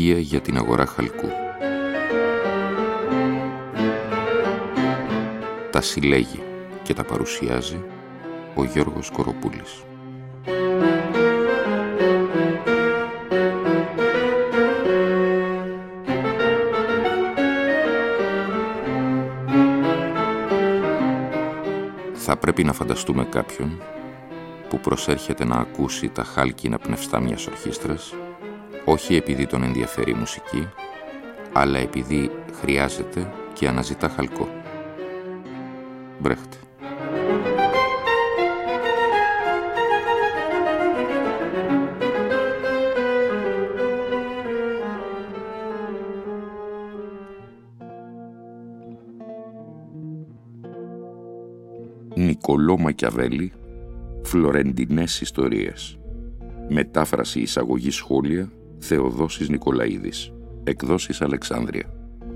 Μαγεία για την αγορά χαλκού. Τα συλλέγει και τα παρουσιάζει ο Γιώργος Κοροπούλης. Θα πρέπει να φανταστούμε κάποιον που προσέρχεται να ακούσει τα χάλκινα πνευστά μιας ορχήστρας, όχι επειδή τον ενδιαφέρει η μουσική, αλλά επειδή χρειάζεται και αναζητά χαλκό. Μπρέχτ. Νικολό Μακιαβέλη, Φλωρεντινές ιστορίες. Μετάφραση εισαγωγή σχόλια, Θεοδόσης Νικολαίδης. Εκδόσεις Αλεξάνδρεια.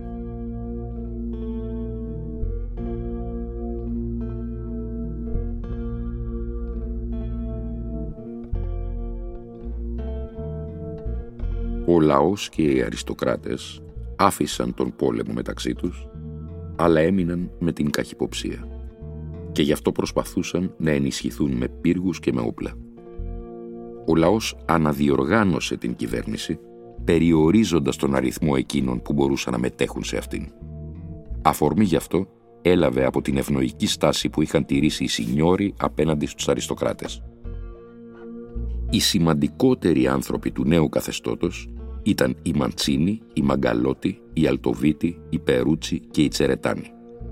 Ο λαός και οι αριστοκράτες άφησαν τον πόλεμο μεταξύ τους, αλλά έμειναν με την καχυποψία. Και γι' αυτό προσπαθούσαν να ενισχυθούν με πύργους και με όπλα. Ο λαός αναδιοργάνωσε την κυβέρνηση, περιορίζοντας τον αριθμό εκείνων που μπορούσαν να μετέχουν σε αυτήν. Αφορμή γι' αυτό έλαβε από την ευνοϊκή στάση που είχαν τηρήσει οι σινιόροι απέναντι στους αριστοκράτες. Οι σημαντικότεροι άνθρωποι του νέου καθεστώτος ήταν οι Μαντσίνοι, οι Μαγκαλώτη, οι Αλτοβίτη, οι Περούτσι και οι Τσερετάνοι.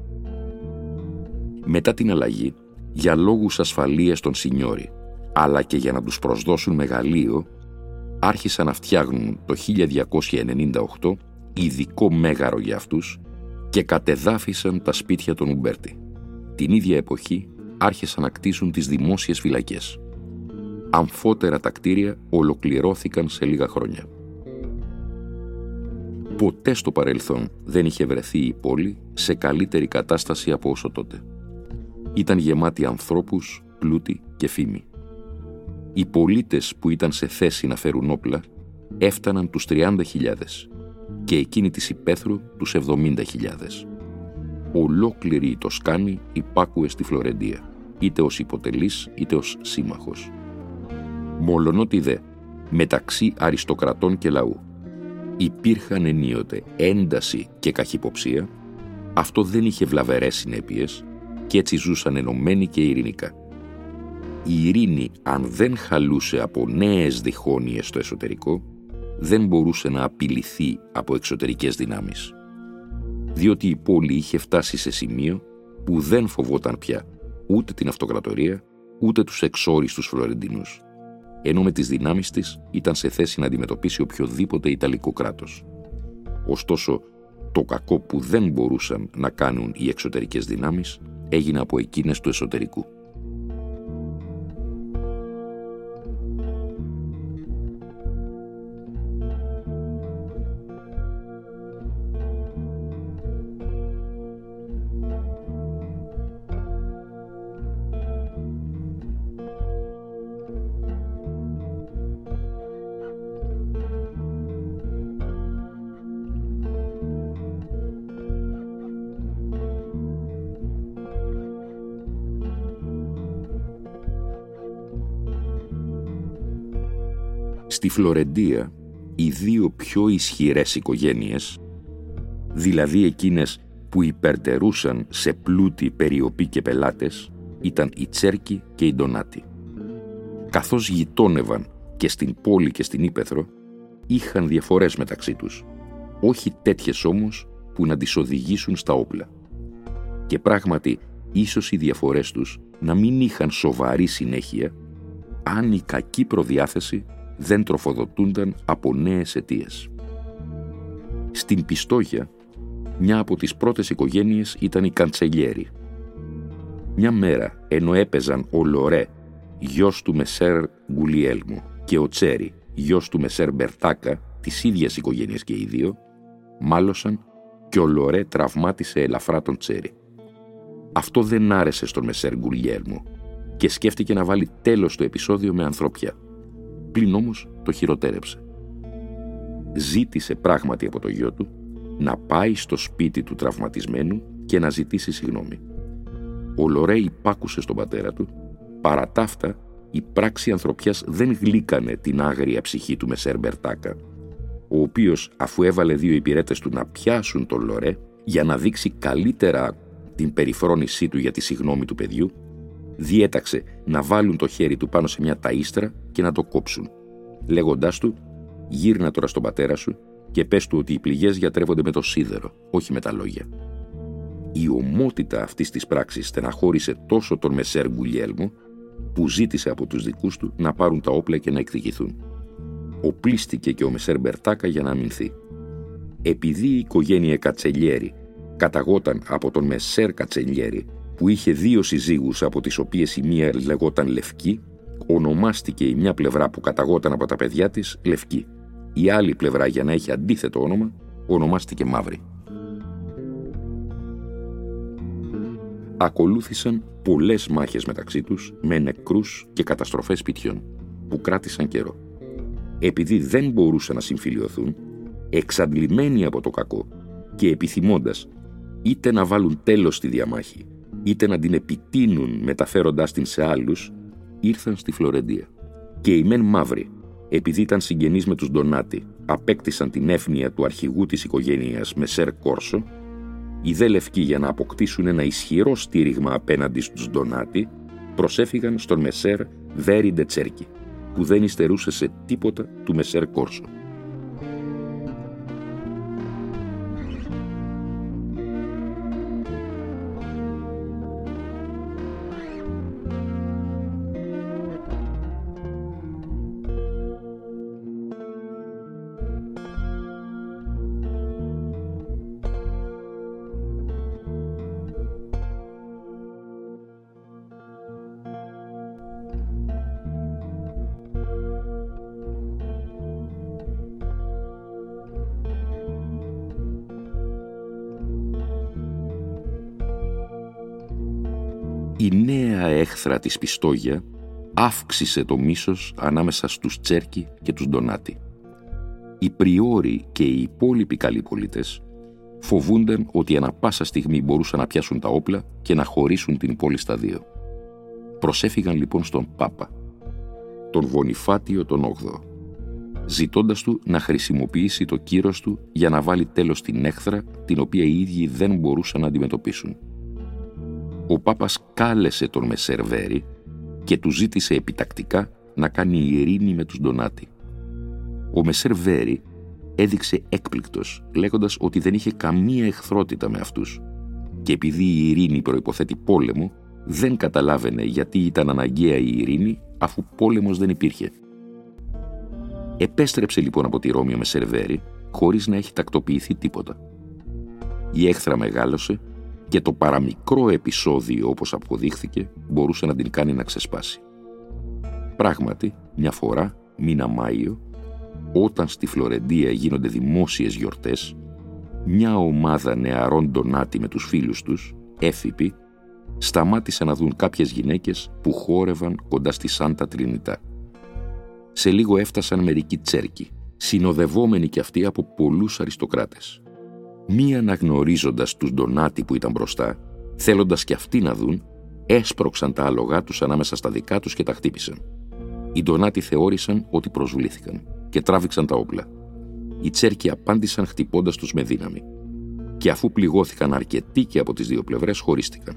Μετά την αλλαγή, για λόγους ασφαλείας των σινιόροι, αλλά και για να τους προσδώσουν μεγαλείο, άρχισαν να φτιάχνουν το 1298 ειδικό μέγαρο για αυτούς και κατεδάφισαν τα σπίτια των Ουμπέρτη. Την ίδια εποχή άρχισαν να κτίσουν τις δημόσιες φυλακές. Αμφότερα τα κτίρια ολοκληρώθηκαν σε λίγα χρόνια. Ποτέ στο παρελθόν δεν είχε βρεθεί η πόλη σε καλύτερη κατάσταση από όσο τότε. Ήταν γεμάτη ανθρώπους, πλούτη και φήμη. Οι πολίτες που ήταν σε θέση να φέρουν όπλα έφταναν τους 30.000 και εκείνοι της υπαίθρου τους 70.000. Ολόκληρη η Τοσκάνη υπάκουε στη Φλωρεντία, είτε ως υποτελής είτε ως σύμμαχος. Μολονότι δε, μεταξύ αριστοκρατών και λαού υπήρχαν ενίοτε ένταση και καχυποψία, αυτό δεν είχε βλαβερές συνέπειες και έτσι ζούσαν ενωμένοι και ειρηνικά. Η ειρήνη, αν δεν χαλούσε από νέες διχόνοιες στο εσωτερικό, δεν μπορούσε να απειληθεί από εξωτερικές δυνάμεις. Διότι η πόλη είχε φτάσει σε σημείο που δεν φοβόταν πια ούτε την αυτοκρατορία, ούτε τους εξόριστους Φλωρεντινούς, ενώ με τις δυνάμεις της ήταν σε θέση να αντιμετωπίσει οποιοδήποτε ιταλικό κράτος. Ωστόσο, το κακό που δεν μπορούσαν να κάνουν οι εξωτερικές δυνάμεις έγινε από εκείνες του εσωτερικού. Στη Φλωρεντία, οι δύο πιο ισχυρές οικογένειες, δηλαδή εκείνες που υπερτερούσαν σε πλούτη, περιοπή και πελάτες, ήταν οι Τσέρκοι και οι Ντονάτι. Καθώς γειτόνευαν και στην πόλη και στην ύπαιθρο, είχαν διαφορές μεταξύ τους, όχι τέτοιες όμως που να τις οδηγήσουν στα όπλα. Και πράγματι, ίσως οι διαφορές τους να μην είχαν σοβαρή συνέχεια, αν η κακή προδιάθεση δεν τροφοδοτούνταν από νέες αιτίες. Στην Πιστόγια, μια από τις πρώτες οικογένειες ήταν οι Καντσελιέροι. Μια μέρα, ενώ έπαιζαν ο Λορέ, γιος του Μεσέρ Γκουλιέλμο, και ο Τσέρι, γιος του Μεσέρ Μπερτάκα, της ίδιας οικογένειας και οι δύο, μάλωσαν και ο Λορέ τραυμάτισε ελαφρά τον Τσέρι. Αυτό δεν άρεσε στον Μεσέρ Γκουλιέλμο και σκέφτηκε να βάλει τέλος στο επεισόδιο με ανθρωπιά. Πλην όμως το χειροτέρεψε. ζήτησε πράγματι από το γιο του να πάει στο σπίτι του τραυματισμένου και να ζητήσει συγγνώμη. Ο Λορέ υπάκουσε στον πατέρα του. Παρά τ' αυτά, η πράξη ανθρωπιάς δεν γλύκανε την άγρια ψυχή του Μεσέρ Μπερτάκα, ο οποίος, αφού έβαλε 2 υπηρέτες του να πιάσουν τον Λορέ για να δείξει καλύτερα την περιφρόνησή του για τη συγγνώμη του παιδιού, διέταξε να βάλουν το χέρι του πάνω σε μια ταΐστρα και να το κόψουν, λέγοντάς του «Γύρνα τώρα στον πατέρα σου και πες του ότι οι πληγές γιατρεύονται με το σίδερο, όχι με τα λόγια». Η ομότητα αυτής της πράξης στεναχώρησε τόσο τον Μεσέρ Γκουλιέλμο, που ζήτησε από τους δικούς του να πάρουν τα όπλα και να εκδικηθούν. Οπλίστηκε και ο Μεσέρ Μπερτάκα για να αμυνθεί. Επειδή η οικογένεια Κατσελιέρη καταγόταν από τον Μεσέρ Κατσελιέρη, που είχε 2 συζύγους από τις οποίες η μία λεγόταν Λευκή, ονομάστηκε η μια πλευρά που καταγόταν από τα παιδιά της Λευκή. Η άλλη πλευρά, για να έχει αντίθετο όνομα, ονομάστηκε Μαύρη. Ακολούθησαν πολλές μάχες μεταξύ τους με νεκρούς και καταστροφές σπιτιών, που κράτησαν καιρό. Επειδή δεν μπορούσαν να συμφιλιωθούν, εξαντλημένοι από το κακό και επιθυμώντας είτε να βάλουν τέλος στη διαμάχη, είτε να την επιτείνουν μεταφέροντάς την σε άλλους, ήρθαν στη Φλωρεντία. Και οι μεν Μαύροι, επειδή ήταν συγγενείς με τους Ντονάτι, απέκτησαν την έφνοια του αρχηγού της οικογένειας Μεσέρ Κόρσο. Οι δε Λευκοί, για να αποκτήσουν ένα ισχυρό στήριγμα απέναντι στους Ντονάτι, προσέφυγαν στον Μεσέρ Βέρι ντε Τσέρκι, που δεν υστερούσε σε τίποτα του Μεσέρ Κόρσο. Η νέα έχθρα της Πιστόγια αύξησε το μίσος ανάμεσα στους Τσέρκι και τους Ντονάτι. Οι πριόροι και οι υπόλοιποι καλοί πολίτες φοβούνταν ότι ανα πάσα στιγμή μπορούσαν να πιάσουν τα όπλα και να χωρίσουν την πόλη στα 2. Προσέφυγαν λοιπόν στον Πάπα, τον Βονιφάτιο τον 8ο, ζητώντας του να χρησιμοποιήσει το κύρος του για να βάλει τέλος στην έχθρα την οποία οι ίδιοι δεν μπορούσαν να αντιμετωπίσουν. Ο Πάπας κάλεσε τον Μεσέρ Βέρι και του ζήτησε επιτακτικά να κάνει ειρήνη με τους Ντονάτι. Ο Μεσέρ Βέρι έδειξε έκπληκτος, λέγοντας ότι δεν είχε καμία εχθρότητα με αυτούς και επειδή η ειρήνη προϋποθέτει πόλεμο, δεν καταλάβαινε γιατί ήταν αναγκαία η ειρήνη αφού πόλεμος δεν υπήρχε. Επέστρεψε λοιπόν από τη Ρώμη ο Μεσέρ Βέρι χωρίς να έχει τακτοποιηθεί τίποτα. Η έχθρα μεγάλωσε και το παραμικρό επεισόδιο, όπως αποδείχθηκε, μπορούσε να την κάνει να ξεσπάσει. Πράγματι, μια φορά, μήνα Μάιο, όταν στη Φλωρεντία γίνονται δημόσιες γιορτές, μια ομάδα νεαρών Ντονάτι με τους φίλους τους, έφηποι, σταμάτησαν να δουν κάποιες γυναίκες που χόρευαν κοντά στη Σάντα Τρινιτά. Σε λίγο έφτασαν μερικοί Τσέρκοι, συνοδευόμενοι κι αυτοί από πολλούς αριστοκράτες. Μη αναγνωρίζοντας τους Ντονάτι που ήταν μπροστά, θέλοντας κι αυτοί να δουν, έσπρωξαν τα άλογά τους ανάμεσα στα δικά τους και τα χτύπησαν. Οι Ντονάτι θεώρησαν ότι προσβλήθηκαν και τράβηξαν τα όπλα. Οι Τσέρκοι απάντησαν χτυπώντας τους με δύναμη. Και αφού πληγώθηκαν αρκετοί και από τις 2 πλευρές, χωρίστηκαν.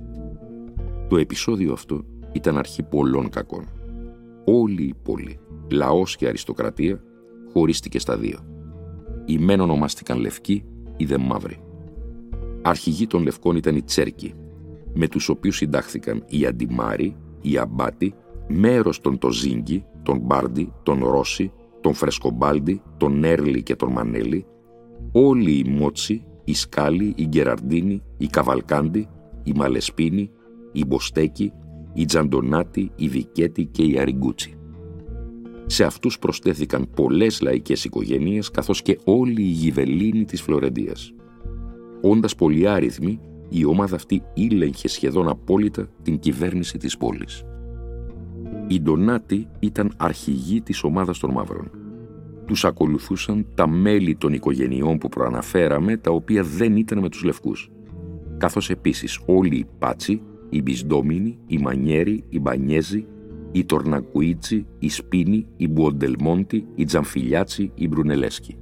Το επεισόδιο αυτό ήταν αρχή πολλών κακών. Όλη η πόλη, λαός και αριστοκρατία, χωρίστηκε στα 2. Οι μεν ονομάστηκαν Λευκοί, οι δε Μαύροι. Αρχηγοί των Λευκών ήταν οι Τσέρκοι, με τους οποίους συντάχθηκαν οι Αντιμάροι, οι Αμπάτι, μέρος των Τοζίνγκι, τον Μπάρντι, τον Ρώση, τον Φρεσκομπάλντι, τον Έρλι και τον Μανέλι, όλοι οι Μότσι, οι Σκάλι, οι Γκεραρντίνοι, οι Καβαλκάντι, οι Μαλεσπίνοι, οι Μποστέκοι, οι Τζαντονάτι, οι Βικέτι και οι Αριγκούτσι. Σε αυτούς προσθέθηκαν πολλές λαϊκές οικογένειες, καθώς και όλοι οι Γιβελίνοι της Φλωρεντίας. Όντας πολυάριθμοι, η ομάδα αυτή ήλεγχε σχεδόν απόλυτα την κυβέρνηση της πόλης. Οι Ντονάτι ήταν αρχηγοί της ομάδας των Μαύρων. τους ακολουθούσαν τα μέλη των οικογενειών που προαναφέραμε, τα οποία δεν ήταν με τους Λευκούς, καθώς επίσης όλοι οι Πάτσι, οι Μπισντόμινοι, οι Μανιέροι, οι Μπανιέζοι, οι Τορνακουίτσι, οι Σπίνοι, οι Μπουοντελμόντι, οι Τζαμφιλιάτσι, οι Μπρουνελέσκοι.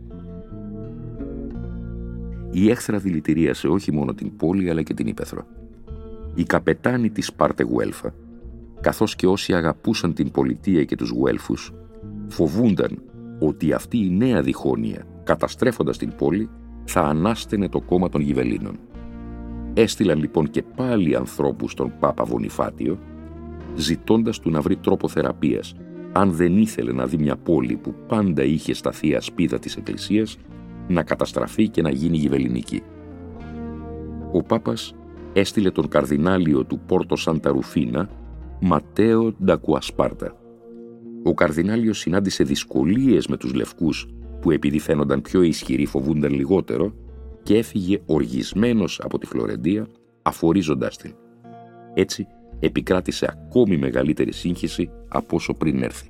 Η έχθρα δηλητηρίασε όχι μόνο την πόλη αλλά και την ύπαιθρο. Οι καπετάνοι της Σπάρτε Γουέλφα, καθώς και όσοι αγαπούσαν την πολιτεία και τους Γουέλφους, φοβούνταν ότι αυτή η νέα διχόνοια, καταστρέφοντας την πόλη, θα ανάστενε το κόμμα των Γιβελίνων. Έστειλαν λοιπόν και πάλι ανθρώπους στον Πάπα Βονιφάτιο, ζητώντας του να βρει τρόπο θεραπείας, αν δεν ήθελε να δει μια πόλη που πάντα είχε σταθεί ασπίδα της Εκκλησίας, να καταστραφεί και να γίνει γιβελινική. Ο Πάπας έστειλε τον καρδινάλιο του Πόρτο Σάντα Ρουφίνα, Ματέο Ντακουασπάρτα. Ο καρδινάλιος συνάντησε δυσκολίες με τους Λευκούς, που επειδή φαίνονταν πιο ισχυροί φοβούνταν λιγότερο, και έφυγε οργισμένος από τη Φλωρεντία, αφορίζοντάς την. Έτσι επικράτησε ακόμη μεγαλύτερη σύγχυση από όσο πριν έρθει.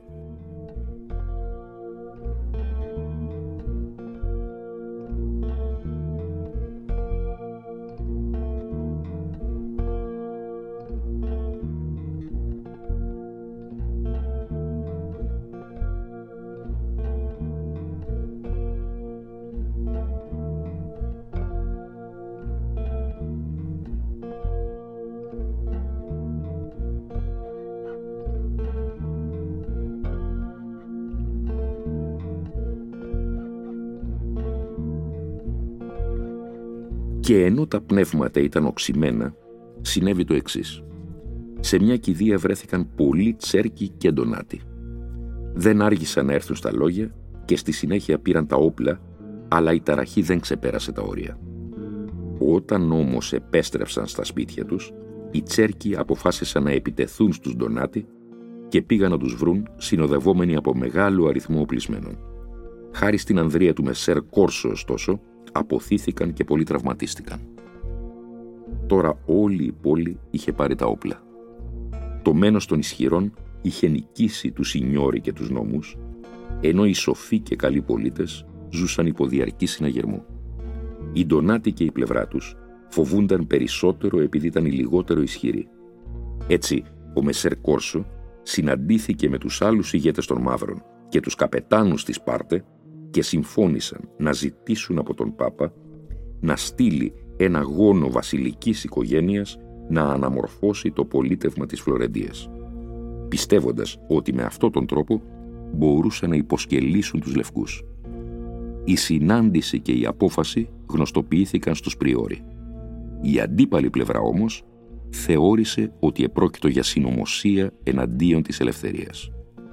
Και ενώ τα πνεύματα ήταν οξυμένα, συνέβη το εξής. Σε μια κηδεία βρέθηκαν πολλοί Τσέρκοι και Ντονάτι. Δεν άργησαν να έρθουν στα λόγια και στη συνέχεια πήραν τα όπλα, αλλά η ταραχή δεν ξεπέρασε τα όρια. Όταν όμως επέστρεψαν στα σπίτια τους, οι Τσέρκοι αποφάσισαν να επιτεθούν στους Ντονάτι και πήγαν να τους βρουν συνοδευόμενοι από μεγάλο αριθμό οπλισμένων. Χάρη στην ανδρεία του Μεσέρ Κόρσο, ωστόσο, αποθήθηκαν και πολλοί τραυματίστηκαν. Τώρα όλη η πόλη είχε πάρει τα όπλα. Το μένος των ισχυρών είχε νικήσει τους Σινιόρι και τους νόμους, ενώ οι σοφοί και καλοί πολίτες ζούσαν υπό διαρκή συναγερμό. Οι Ντονάτι και η πλευρά τους φοβούνταν περισσότερο επειδή ήταν οι λιγότερο ισχυροί. Έτσι, ο Μεσέρ Κόρσο συναντήθηκε με τους άλλους ηγέτες των Μαύρων και τους καπετάνους της Σπάρτε και συμφώνησαν να ζητήσουν από τον Πάπα να στείλει ένα γόνο βασιλικής οικογένειας να αναμορφώσει το πολίτευμα της Φλωρεντίας, πιστεύοντας ότι με αυτόν τον τρόπο μπορούσαν να υποσκελίσουν τους Λευκούς. Η συνάντηση και η απόφαση γνωστοποιήθηκαν στους πριόροι. Η αντίπαλη πλευρά όμως θεώρησε ότι επρόκειτο για συνωμοσία εναντίον της ελευθερίας.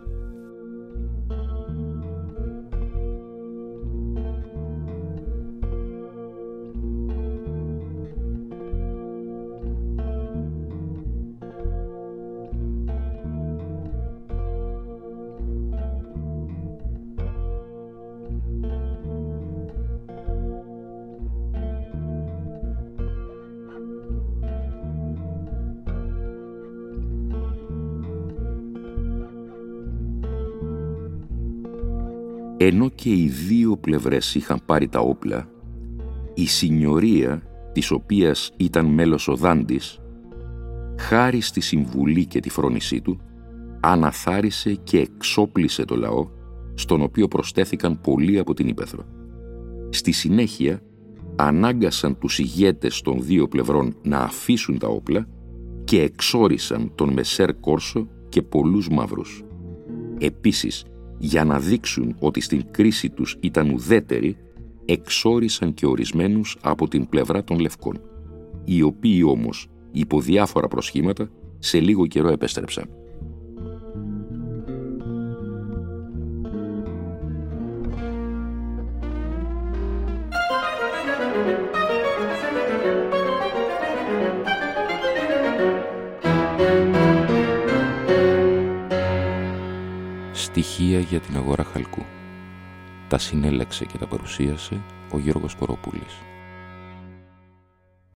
Ενώ και οι δύο πλευρές είχαν πάρει τα όπλα, η Σινιωρία, της οποίας ήταν μέλος ο Δάντης, χάρη στη συμβουλή και τη φρόνησή του, αναθάρισε και εξόπλισε το λαό, στον οποίο προσθέθηκαν πολλοί από την ύπαιθρο. Στη συνέχεια, ανάγκασαν τους ηγέτες των δύο πλευρών να αφήσουν τα όπλα και εξόρισαν τον Μεσέρ Κόρσο και πολλούς Μαύρους. Επίσης, για να δείξουν ότι στην κρίση τους ήταν ουδέτεροι, εξόρισαν και ορισμένους από την πλευρά των Λευκών, οι οποίοι όμως, υπό διάφορα προσχήματα, σε λίγο καιρό επέστρεψαν. Στοιχεία για την αγορά χαλκού. Τα συνέλεξε και τα παρουσίασε ο Γιώργος Κοροπούλης.